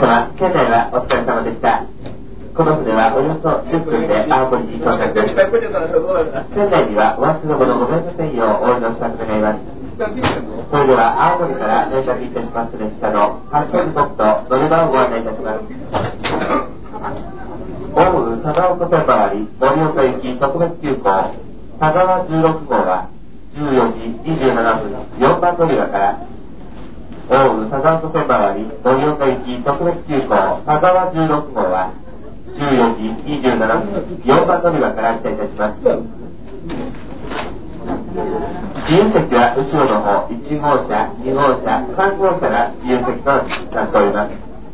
様、県内はお疲れ様でした。この船はおよそ10分で青森に到着です。船内にはお忘れ物ございませんようお祈りしたく願います。それでは青森から連絡いたします列車の発車時刻と乗り場をご案内いたします。奥羽佐岡線回り盛岡行き特別急行佐川16号は14時27分4番乗り場から奥羽佐岡線回り盛岡行き特別急行佐川16号は14時27分4番乗り場から発車いたします。自由席は後ろの方1号車、2号車、3号車が自由席となっております。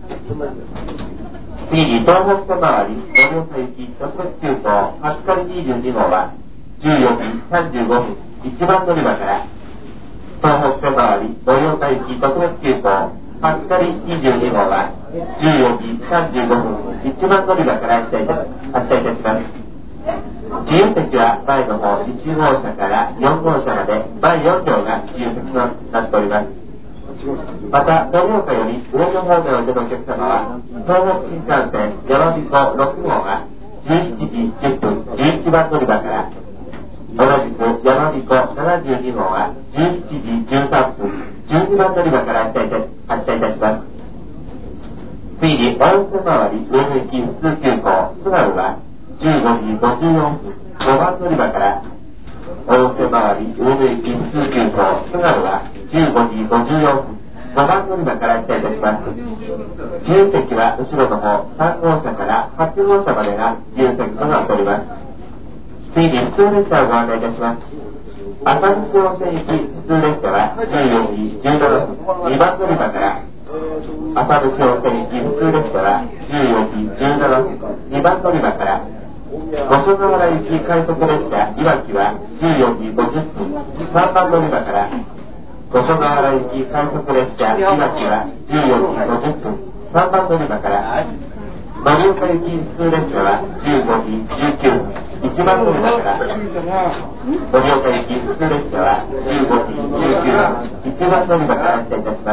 次に東北線回り盛岡行き特別急行初狩22号は14時35分1番乗り場から東北線回り盛岡行き特別急行初狩22号は14時35分1番乗り場から発車いたします。自由席は前の方1号車から4号車まで前4両が自由席となっております。また盛岡より上野方面を出るお客様は東北新幹線やまびこ6号が17時10分11番乗り場から同じくやまびこ72号が17時13分12番乗り場から発車いたします。次に温泉回り上野行き普通急行津軽は15時54分5番乗り場から温泉回り上野行き普通急行津軽は15時54分5番乗り場から発車いたします。自由席は後ろの方3号車から8号車までが自由席となっております。次に普通列車をご案内いたします。浅口温泉行き普通列車は14時17分2番乗り場から浅口温泉行き普通列車は14時17分2番乗り場から五所川原行き快速列車いわきは14時50分3番乗り場から五所川原行き快速列車いわきは14時50分3番乗り場から盛岡行き普通列車は15時19分1番乗り場から盛岡行き普通列車は15時19分1番乗り場から発車いたします。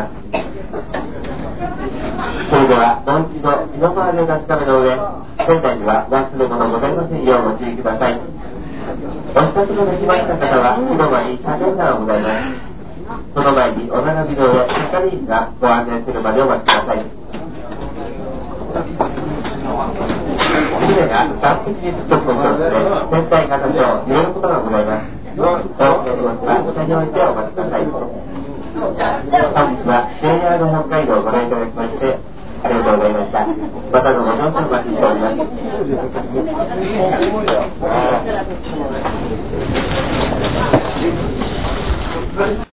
それではもう一度身の回りを確かめの上船内には忘れ物ございませんようご注意ください。お支度のできました方は広場に左遷段をございます。その前にお並びの上係員がご案内するまでお待ちください。船が岸壁に着くところで船体形を揺れることがございます。大きな荷物は下に置いてお待ちください。本日はシェアヤード北海道をご覧いただきましてありがとうございました。またのご乗車お待ちしております。